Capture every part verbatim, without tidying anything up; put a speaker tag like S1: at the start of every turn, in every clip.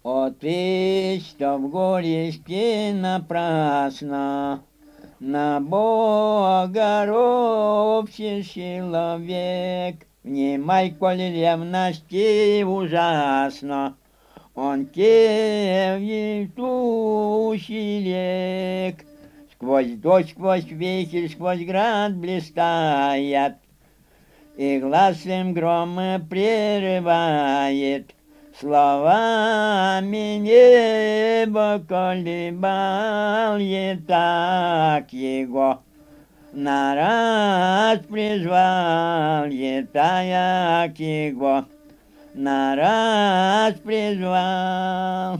S1: Ответь, что в горести напрасно, на Бога ропщешь, человек. Внимай, коль ревности ужасно, он тебе ведущий рек. Сквозь дождь, сквозь ветер, сквозь град блистает, и гласом грома прерывает. Словами небо колебал, и так его на раз призвал, и так его на раз призвал.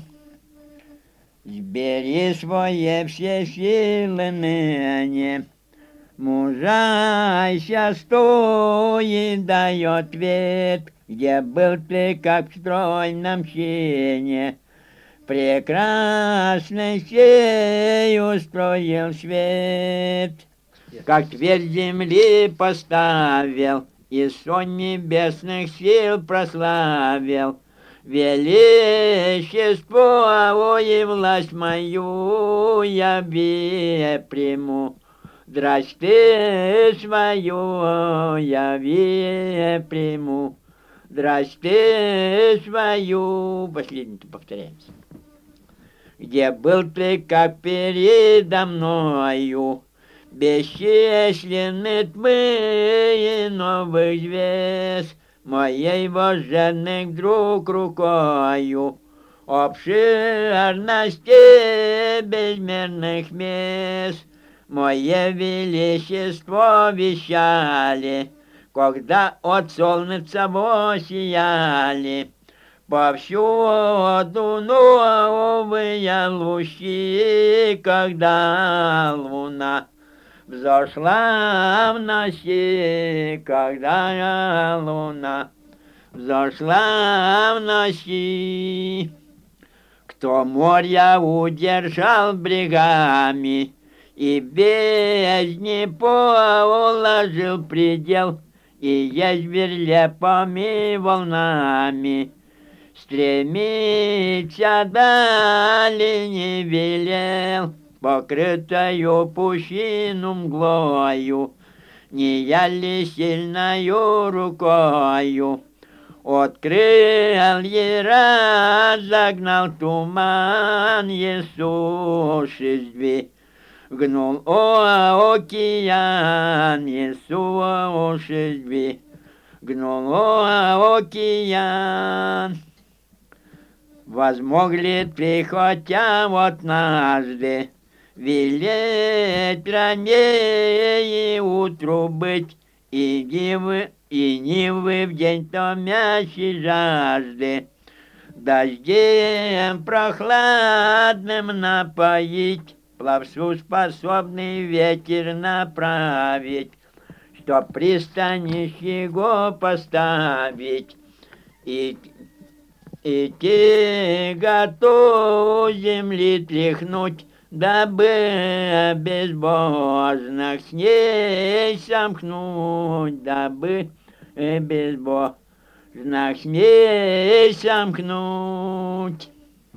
S1: Сбери свои все силы ныне, мужайся, стой, и дай ответ, где был ты, как в стройном чине, прекрасный сей устроил свет, как твердь земли поставил, и сон небесных сил прославил. Величество и власть мою я приму, дрожь ты свою я приму, дрожь ты свою. Последний повторяемся. Где был ты, как передо мною, бесчисленны тьмы и новых звезд, моей блаженных друг рукою, обширности безмерных мест, мое величество вещали, когда от солнца воссияли. Повсюду новые лучи, когда луна взошла в ночи, когда луна взошла в ночи. Кто моря удержал брегами и бездне положил предел, и есть верлепами волнами стремиться дали не велел, покрытою пущину мглою, не я ли сильною рукою открыл и разогнал туман, Иисус издвиг гнул о океан, Иисус издвиг гнул о океан. Возмогли ты хотя вот однажды велеть ранее утру быть, и нивы, и нивы в день томящей жажды, дождем прохладным напоить, пловцу способный ветер направить, чтоб пристанище его поставить, и И те готов земли тряхнуть, дабы безбожных с ней сомкнуть, дабы безбожных с ней сомкнуть.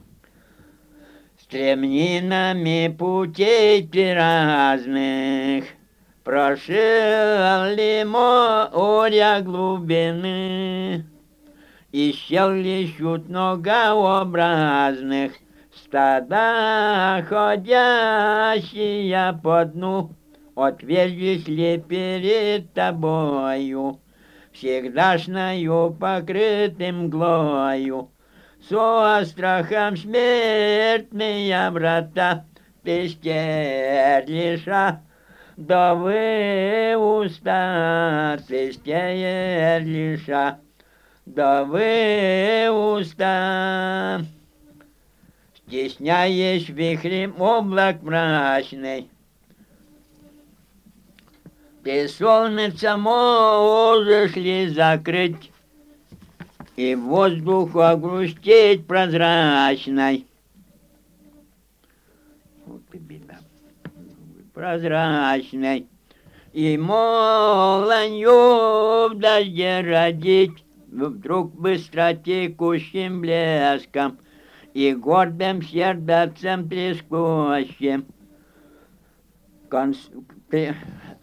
S1: Стремнинами путей ты разных прошел ли моря глубины, и щел лещут многообразных стада, ходящие по дну, отверзлись ли перед тобою, всегдашною покрытым мглою, со страхом смертные врата ты стерлиша, да вы уста ты стерлиша, да вы уста. Стесняясь вихрем облак мрачный, ты солнце можешь ли закрыть, и воздух огрустеть прозрачной. Вот и беда. Прозрачной. И молонью в дожде родить, вдруг быстро текущим блеском, и гордым сердцем трескущим. Конс... при-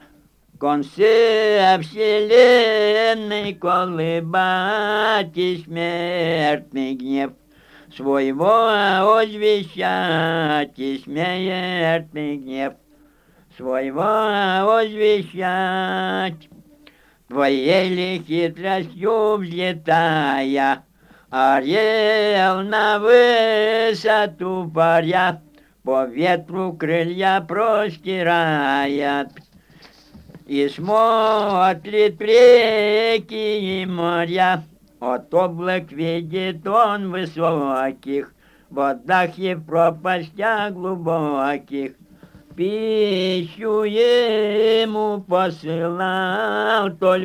S1: Конце вселенной колыбатись смертный гнев, своего возвещать и смертный гнев, своего возвещать. Твоей ли хитростью взлетая, орел на высоту паря, по ветру крылья простирает. И смотрит реки и моря, от облак видит он высоких, в водах и в пропастях глубоких. Пищу ему посылал толь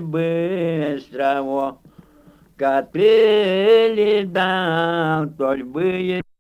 S1: быстрого, капели дал толь быстро.